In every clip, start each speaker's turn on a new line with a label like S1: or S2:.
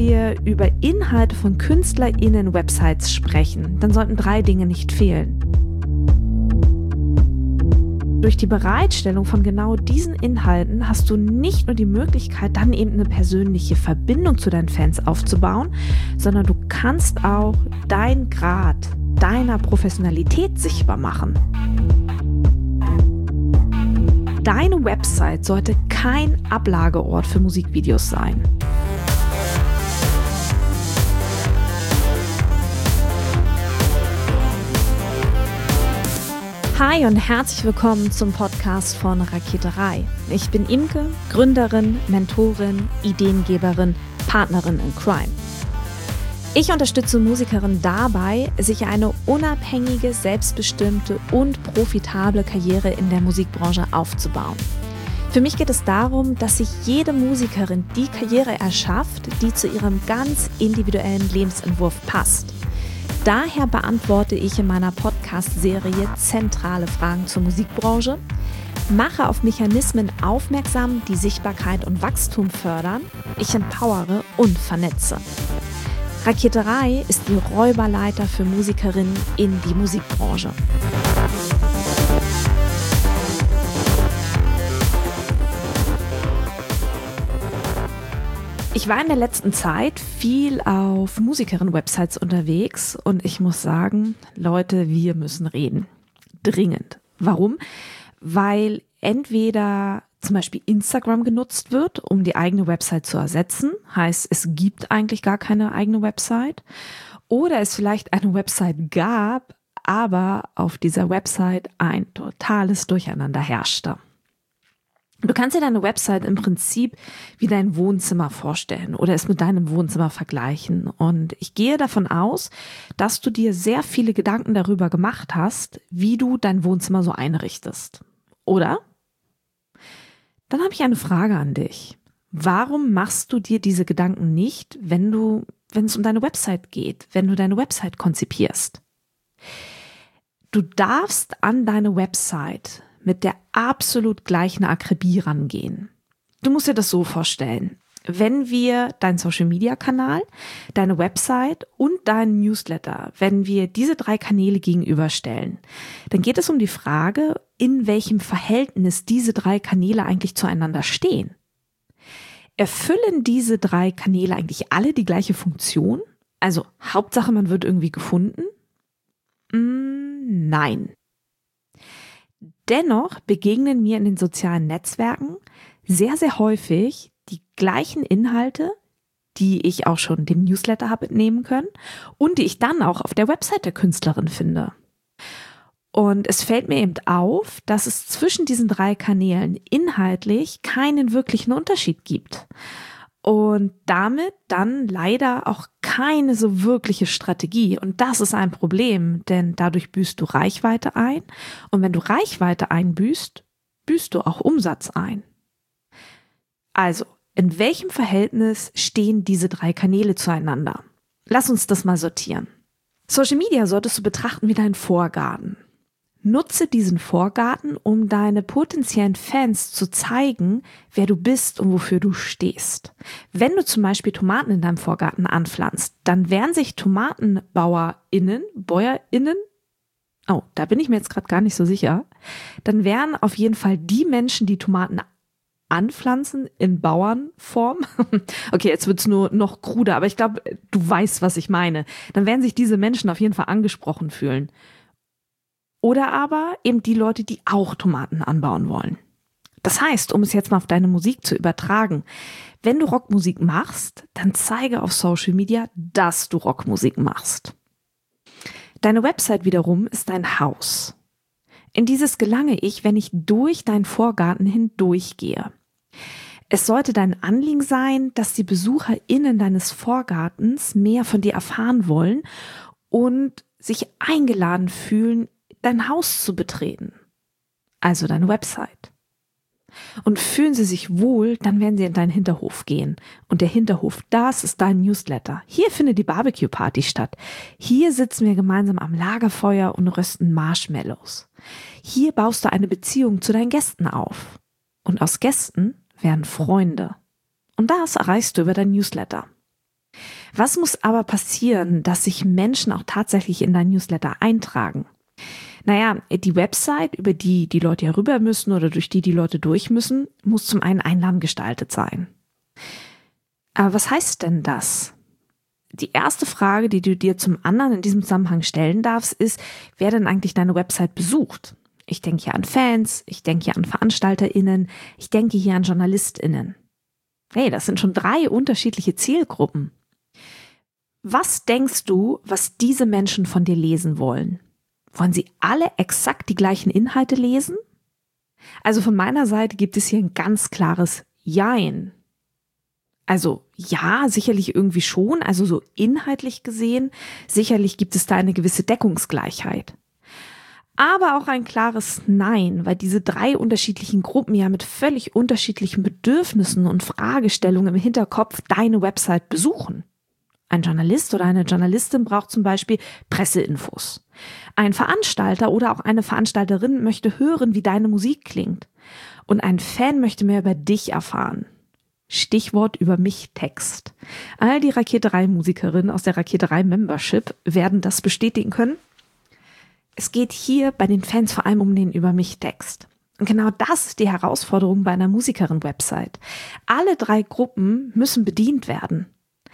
S1: wir über Inhalte von KünstlerInnen-Websites sprechen, dann sollten 3 Dinge nicht fehlen. Durch die Bereitstellung von genau diesen Inhalten hast du nicht nur die Möglichkeit, dann eben eine persönliche Verbindung zu deinen Fans aufzubauen, sondern du kannst auch deinen Grad deiner Professionalität sichtbar machen. Deine Website sollte kein Ablageort für Musikvideos sein. Hi und herzlich willkommen zum Podcast von Raketerei. Ich bin Imke, Gründerin, Mentorin, Ideengeberin, Partnerin in Crime. Ich unterstütze Musikerinnen dabei, sich eine unabhängige, selbstbestimmte und profitable Karriere in der Musikbranche aufzubauen. Für mich geht es darum, dass sich jede Musikerin die Karriere erschafft, die zu ihrem ganz individuellen Lebensentwurf passt. Daher beantworte ich in meiner Podcast-Serie zentrale Fragen zur Musikbranche, mache auf Mechanismen aufmerksam, die Sichtbarkeit und Wachstum fördern, ich empowere und vernetze. Raketerei ist die Räuberleiter für Musikerinnen in die Musikbranche. Ich war in der letzten Zeit viel auf Musikerinnen-Websites unterwegs und ich muss sagen, Leute, wir müssen reden. Dringend. Warum? Weil entweder zum Beispiel Instagram genutzt wird, um die eigene Website zu ersetzen, heißt, es gibt eigentlich gar keine eigene Website, oder es vielleicht eine Website gab, aber auf dieser Website ein totales Durcheinander herrschte. Du kannst dir deine Website im Prinzip wie dein Wohnzimmer vorstellen oder es mit deinem Wohnzimmer vergleichen. Und ich gehe davon aus, dass du dir sehr viele Gedanken darüber gemacht hast, wie du dein Wohnzimmer so einrichtest. Oder? Dann habe ich eine Frage an dich. Warum machst du dir diese Gedanken nicht, wenn es um deine Website geht, wenn du deine Website konzipierst? Du darfst an deine Website mit der absolut gleichen Akribie rangehen. Du musst dir das so vorstellen. Wenn wir deinen Social-Media-Kanal, deine Website und deinen Newsletter, wenn wir diese 3 Kanäle gegenüberstellen, dann geht es um die Frage, in welchem Verhältnis diese 3 Kanäle eigentlich zueinander stehen. Erfüllen diese 3 Kanäle eigentlich alle die gleiche Funktion? Also Hauptsache, man wird irgendwie gefunden? Nein. Dennoch begegnen mir in den sozialen Netzwerken sehr, sehr häufig die gleichen Inhalte, die ich auch schon dem Newsletter habe entnehmen können und die ich dann auch auf der Website der Künstlerin finde. Und es fällt mir eben auf, dass es zwischen diesen 3 Kanälen inhaltlich keinen wirklichen Unterschied gibt. Und damit dann leider auch keine so wirkliche Strategie. Und das ist ein Problem, denn dadurch büßt du Reichweite ein. Und wenn du Reichweite einbüßt, büßt du auch Umsatz ein. Also, in welchem Verhältnis stehen diese 3 Kanäle zueinander? Lass uns das mal sortieren. Social Media solltest du betrachten wie deinen Vorgarten. Nutze diesen Vorgarten, um deine potenziellen Fans zu zeigen, wer du bist und wofür du stehst. Wenn du zum Beispiel Tomaten in deinem Vorgarten anpflanzt, dann werden sich Tomatenbäuerinnen, da bin ich mir jetzt gerade gar nicht so sicher, dann werden auf jeden Fall die Menschen, die Tomaten anpflanzen in Bauernform, okay, jetzt wird's nur noch kruder, aber ich glaube, du weißt, was ich meine, dann werden sich diese Menschen auf jeden Fall angesprochen fühlen. Oder aber eben die Leute, die auch Tomaten anbauen wollen. Das heißt, um es jetzt mal auf deine Musik zu übertragen, wenn du Rockmusik machst, dann zeige auf Social Media, dass du Rockmusik machst. Deine Website wiederum ist dein Haus. In dieses gelange ich, wenn ich durch deinen Vorgarten hindurchgehe. Es sollte dein Anliegen sein, dass die BesucherInnen deines Vorgartens mehr von dir erfahren wollen und sich eingeladen fühlen, dein Haus zu betreten, also deine Website. Und fühlen sie sich wohl, dann werden sie in deinen Hinterhof gehen. Und der Hinterhof, das ist dein Newsletter. Hier findet die Barbecue-Party statt. Hier sitzen wir gemeinsam am Lagerfeuer und rösten Marshmallows. Hier baust du eine Beziehung zu deinen Gästen auf. Und aus Gästen werden Freunde. Und das erreichst du über dein Newsletter. Was muss aber passieren, dass sich Menschen auch tatsächlich in dein Newsletter eintragen? Naja, die Website, über die die Leute ja rüber müssen oder durch die Leute durch müssen, muss zum einen einladend gestaltet sein. Aber was heißt denn das? Die erste Frage, die du dir zum anderen in diesem Zusammenhang stellen darfst, ist, wer denn eigentlich deine Website besucht? Ich denke hier an Fans, ich denke hier an VeranstalterInnen, ich denke hier an JournalistInnen. Hey, das sind schon 3 unterschiedliche Zielgruppen. Was denkst du, was diese Menschen von dir lesen wollen? Wollen sie alle exakt die gleichen Inhalte lesen? Also von meiner Seite gibt es hier ein ganz klares Jein. Also ja, sicherlich irgendwie schon, also so inhaltlich gesehen, sicherlich gibt es da eine gewisse Deckungsgleichheit. Aber auch ein klares Nein, weil diese 3 unterschiedlichen Gruppen ja mit völlig unterschiedlichen Bedürfnissen und Fragestellungen im Hinterkopf deine Website besuchen. Ein Journalist oder eine Journalistin braucht zum Beispiel Presseinfos. Ein Veranstalter oder auch eine Veranstalterin möchte hören, wie deine Musik klingt. Und ein Fan möchte mehr über dich erfahren. Stichwort über mich Text. All die Raketerei-Musikerinnen aus der Raketerei-Membership werden das bestätigen können. Es geht hier bei den Fans vor allem um den Über mich Text. Und genau das ist die Herausforderung bei einer Musikerin-Website. Alle 3 Gruppen müssen bedient werden.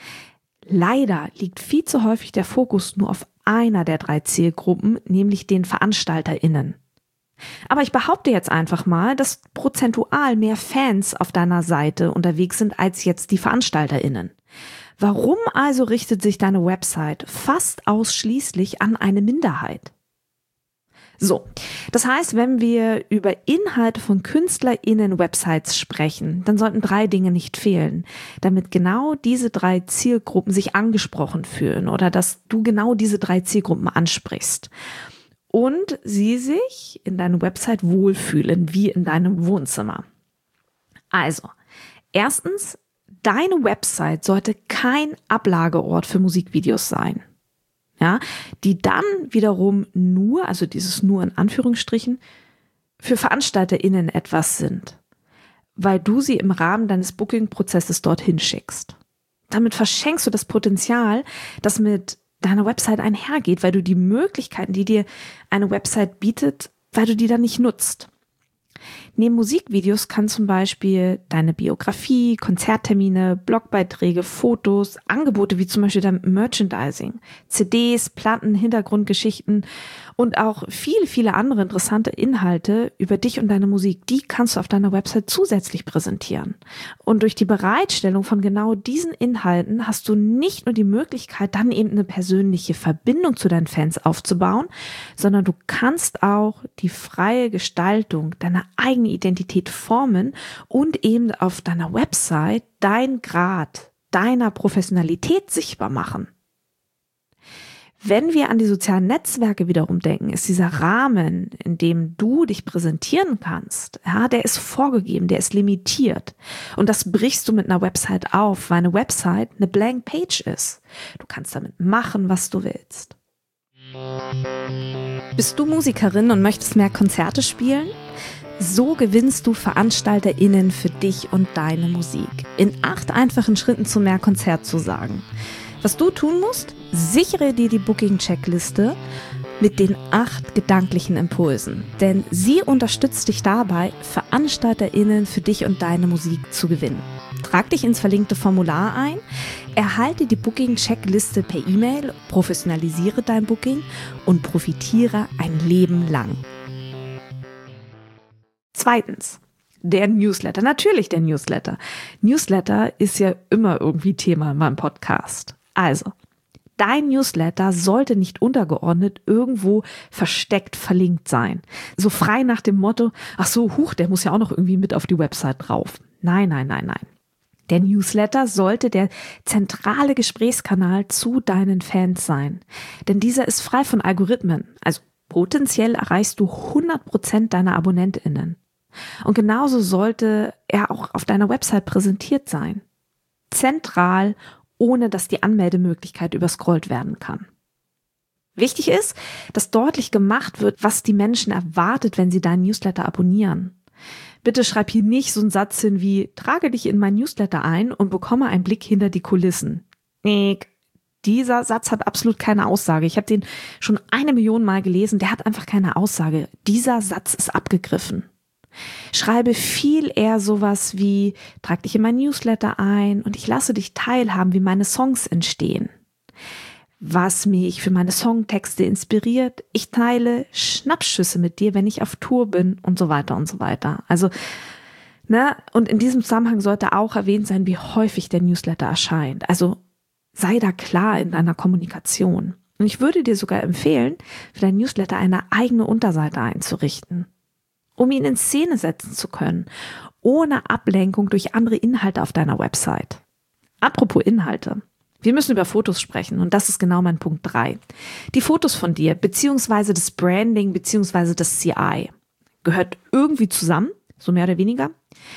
S1: Leider liegt viel zu häufig der Fokus nur auf einer der 3 Zielgruppen, nämlich den VeranstalterInnen. Aber ich behaupte jetzt einfach mal, dass prozentual mehr Fans auf deiner Seite unterwegs sind als jetzt die VeranstalterInnen. Warum also richtet sich deine Website fast ausschließlich an eine Minderheit? So, das heißt, wenn wir über Inhalte von KünstlerInnen-Websites sprechen, dann sollten 3 Dinge nicht fehlen, damit genau diese 3 Zielgruppen sich angesprochen fühlen oder dass du genau diese 3 Zielgruppen ansprichst und sie sich in deiner Website wohlfühlen, wie in deinem Wohnzimmer. Also, erstens, deine Website sollte kein Ablageort für Musikvideos sein. Ja, die dann wiederum nur, also dieses nur in Anführungsstrichen, für VeranstalterInnen etwas sind, weil du sie im Rahmen deines Booking-Prozesses dorthin schickst. Damit verschenkst du das Potenzial, das mit deiner Website einhergeht, weil du die Möglichkeiten, die dir eine Website bietet, weil du die dann nicht nutzt. Neben Musikvideos kann zum Beispiel deine Biografie, Konzerttermine, Blogbeiträge, Fotos, Angebote wie zum Beispiel dein Merchandising, CDs, Platten, Hintergrundgeschichten und auch viele andere interessante Inhalte über dich und deine Musik, die kannst du auf deiner Website zusätzlich präsentieren. Und durch die Bereitstellung von genau diesen Inhalten hast du nicht nur die Möglichkeit, dann eben eine persönliche Verbindung zu deinen Fans aufzubauen, sondern du kannst auch die freie Gestaltung deiner eigene Identität formen und eben auf deiner Website dein Grad deiner Professionalität sichtbar machen. Wenn wir an die sozialen Netzwerke wiederum denken, ist dieser Rahmen, in dem du dich präsentieren kannst, ja, der ist vorgegeben, der ist limitiert. Und das brichst du mit einer Website auf, weil eine Website eine Blank Page ist. Du kannst damit machen, was du willst. Bist du Musikerin und möchtest mehr Konzerte spielen? So gewinnst du VeranstalterInnen für dich und deine Musik. In 8 einfachen Schritten zu mehr Konzertzusagen. Was du tun musst? Sichere dir die Booking-Checkliste mit den 8 gedanklichen Impulsen. Denn sie unterstützt dich dabei, VeranstalterInnen für dich und deine Musik zu gewinnen. Trag dich ins verlinkte Formular ein, erhalte die Booking-Checkliste per E-Mail, professionalisiere dein Booking und profitiere ein Leben lang. Zweitens, der Newsletter. Natürlich der Newsletter. Newsletter ist ja immer irgendwie Thema in meinem Podcast. Also, dein Newsletter sollte nicht untergeordnet irgendwo versteckt verlinkt sein. So frei nach dem Motto, ach so, der muss ja auch noch irgendwie mit auf die Website drauf. Nein. Der Newsletter sollte der zentrale Gesprächskanal zu deinen Fans sein. Denn dieser ist frei von Algorithmen. Also potenziell erreichst du 100% deiner AbonnentInnen. Und genauso sollte er auch auf deiner Website präsentiert sein. Zentral, ohne dass die Anmeldemöglichkeit überscrollt werden kann. Wichtig ist, dass deutlich gemacht wird, was die Menschen erwartet, wenn sie deinen Newsletter abonnieren. Bitte schreib hier nicht so einen Satz hin wie, trage dich in mein Newsletter ein und bekomme einen Blick hinter die Kulissen. Dieser Satz hat absolut keine Aussage. Ich habe den schon 1 Million Mal gelesen. Der hat einfach keine Aussage. Dieser Satz ist abgegriffen. Schreibe viel eher sowas wie, trag dich in mein Newsletter ein und ich lasse dich teilhaben, wie meine Songs entstehen. Was mich für meine Songtexte inspiriert. Ich teile Schnappschüsse mit dir, wenn ich auf Tour bin und so weiter und so weiter. Also, und in diesem Zusammenhang sollte auch erwähnt sein, wie häufig der Newsletter erscheint. Also, sei da klar in deiner Kommunikation. Und ich würde dir sogar empfehlen, für dein Newsletter eine eigene Unterseite einzurichten, um ihn in Szene setzen zu können, ohne Ablenkung durch andere Inhalte auf deiner Website. Apropos Inhalte. Wir müssen über Fotos sprechen und das ist genau mein Punkt 3. Die Fotos von dir, beziehungsweise das Branding, beziehungsweise das CI, gehört irgendwie zusammen, so mehr oder weniger.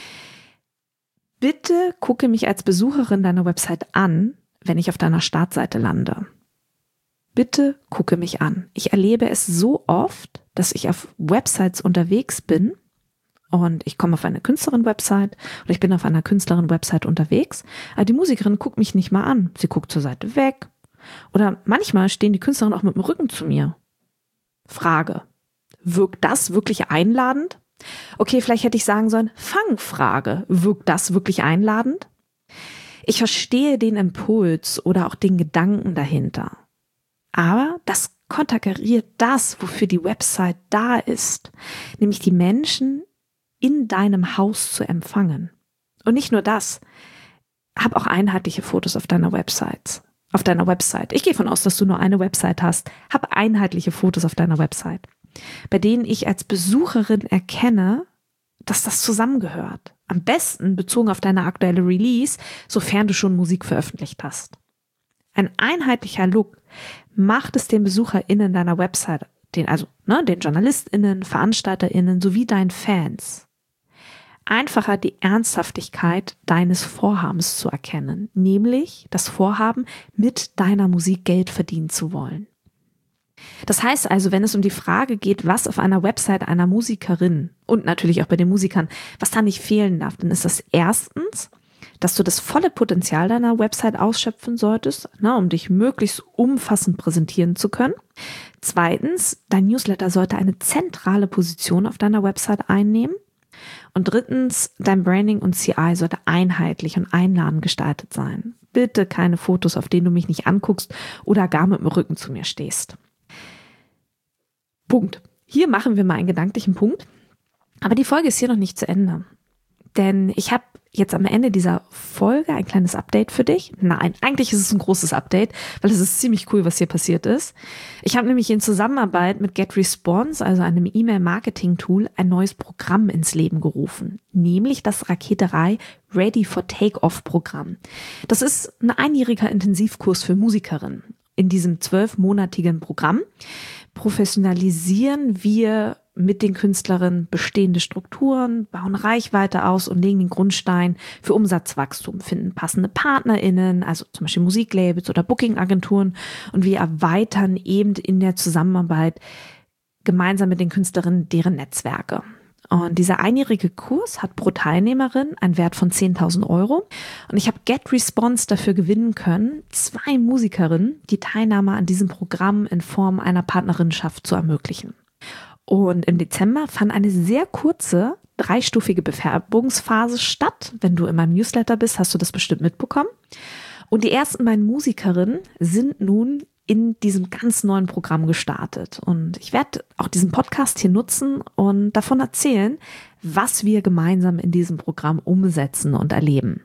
S1: Bitte gucke mich als Besucherin deiner Website an, wenn ich auf deiner Startseite lande. Bitte gucke mich an. Ich erlebe es so oft, dass ich auf Websites unterwegs bin und ich komme auf eine Künstlerin-Website oder ich bin auf einer Künstlerin-Website unterwegs, aber die Musikerin guckt mich nicht mal an. Sie guckt zur Seite weg oder manchmal stehen die Künstlerinnen auch mit dem Rücken zu mir. Frage: Wirkt das wirklich einladend? Okay, vielleicht hätte ich sagen sollen, Fangfrage: Wirkt das wirklich einladend? Ich verstehe den Impuls oder auch den Gedanken dahinter. Aber das konterkariert das, wofür die Website da ist, nämlich die Menschen in deinem Haus zu empfangen. Und nicht nur das, hab auch einheitliche Fotos auf deiner Website. Ich gehe von aus, dass du nur eine Website hast. Hab einheitliche Fotos auf deiner Website, bei denen ich als Besucherin erkenne, dass das zusammengehört. Am besten bezogen auf deine aktuelle Release, sofern du schon Musik veröffentlicht hast. Ein einheitlicher Look macht es den BesucherInnen deiner Website, den JournalistInnen, VeranstalterInnen sowie deinen Fans einfacher, die Ernsthaftigkeit deines Vorhabens zu erkennen, nämlich das Vorhaben, mit deiner Musik Geld verdienen zu wollen. Das heißt also, wenn es um die Frage geht, was auf einer Website einer Musikerin und natürlich auch bei den Musikern, was da nicht fehlen darf, dann ist das erstens, dass du das volle Potenzial deiner Website ausschöpfen solltest, um dich möglichst umfassend präsentieren zu können. Zweitens, dein Newsletter sollte eine zentrale Position auf deiner Website einnehmen. Und drittens, dein Branding und CI sollte einheitlich und einladend gestaltet sein. Bitte keine Fotos, auf denen du mich nicht anguckst oder gar mit dem Rücken zu mir stehst. Punkt. Hier machen wir mal einen gedanklichen Punkt. Aber die Folge ist hier noch nicht zu Ende. Denn ich habe jetzt am Ende dieser Folge ein kleines Update für dich. Nein, eigentlich ist es ein großes Update, weil es ist ziemlich cool, was hier passiert ist. Ich habe nämlich in Zusammenarbeit mit GetResponse, also einem E-Mail-Marketing-Tool, ein neues Programm ins Leben gerufen. Nämlich das Raketerei Ready for Take-Off-Programm. Das ist ein einjähriger Intensivkurs für Musikerinnen. In diesem 12-monatigen Programm professionalisieren wir mit den Künstlerinnen bestehende Strukturen, bauen Reichweite aus und legen den Grundstein für Umsatzwachstum, finden passende PartnerInnen, also zum Beispiel Musiklabels oder Bookingagenturen, und wir erweitern eben in der Zusammenarbeit gemeinsam mit den Künstlerinnen deren Netzwerke. Und dieser einjährige Kurs hat pro Teilnehmerin einen Wert von 10.000 Euro. Und ich habe GetResponse dafür gewinnen können, 2 Musikerinnen die Teilnahme an diesem Programm in Form einer Partnerinnenschaft zu ermöglichen. Und im Dezember fand eine sehr kurze, 3-stufige Bewerbungsphase statt. Wenn du in meinem Newsletter bist, hast du das bestimmt mitbekommen. Und die ersten beiden Musikerinnen sind nun in diesem ganz neuen Programm gestartet. Und ich werde auch diesen Podcast hier nutzen und davon erzählen, was wir gemeinsam in diesem Programm umsetzen und erleben.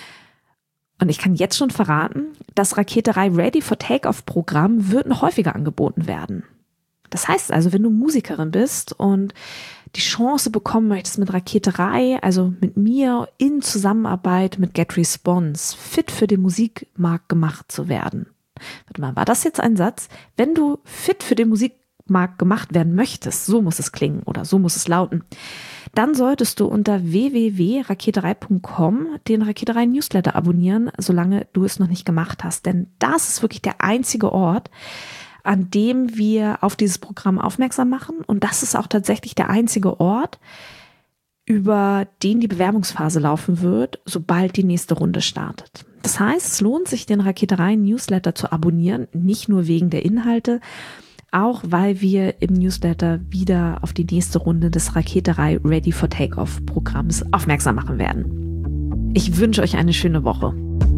S1: Und ich kann jetzt schon verraten, das Raketerei Ready for Take-Off-Programm wird noch häufiger angeboten werden. Das heißt also, wenn du Musikerin bist und die Chance bekommen möchtest, mit Raketerei, also mit mir in Zusammenarbeit mit GetResponse, fit für den Musikmarkt gemacht zu werden. Warte mal, war das jetzt ein Satz? Wenn du fit für den Musikmarkt gemacht werden möchtest, so muss es klingen oder so muss es lauten, dann solltest du unter www.raketerei.com den Raketerei-Newsletter abonnieren, solange du es noch nicht gemacht hast. Denn das ist wirklich der einzige Ort, an dem wir auf dieses Programm aufmerksam machen. Und das ist auch tatsächlich der einzige Ort, über den die Bewerbungsphase laufen wird, sobald die nächste Runde startet. Das heißt, es lohnt sich, den Raketerei-Newsletter zu abonnieren, nicht nur wegen der Inhalte, auch weil wir im Newsletter wieder auf die nächste Runde des Raketerei Ready for Takeoff-Programms aufmerksam machen werden. Ich wünsche euch eine schöne Woche.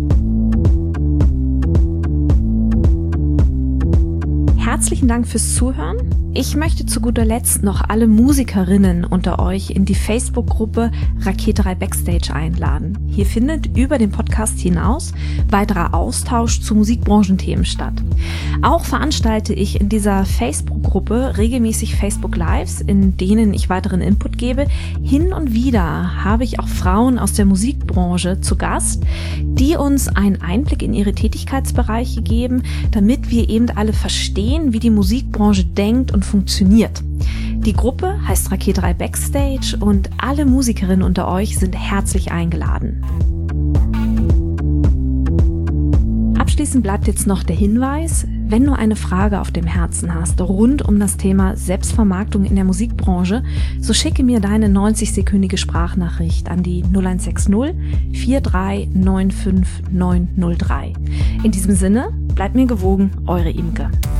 S1: Herzlichen Dank fürs Zuhören. Ich möchte zu guter Letzt noch alle Musikerinnen unter euch in die Facebook-Gruppe Raketerei Backstage einladen. Hier findet über den Podcast hinaus weiterer Austausch zu Musikbranchenthemen statt. Auch veranstalte ich in dieser Facebook-Gruppe regelmäßig Facebook-Lives, in denen ich weiteren Input gebe. Hin und wieder habe ich auch Frauen aus der Musikbranche zu Gast, die uns einen Einblick in ihre Tätigkeitsbereiche geben, damit wir eben alle verstehen, wie die Musikbranche denkt und funktioniert. Die Gruppe heißt Raketerei Backstage und alle Musikerinnen unter euch sind herzlich eingeladen. Abschließend bleibt jetzt noch der Hinweis, wenn du eine Frage auf dem Herzen hast rund um das Thema Selbstvermarktung in der Musikbranche, so schicke mir deine 90-sekündige Sprachnachricht an die 0160 43 95 903. In diesem Sinne, bleibt mir gewogen, eure Imke.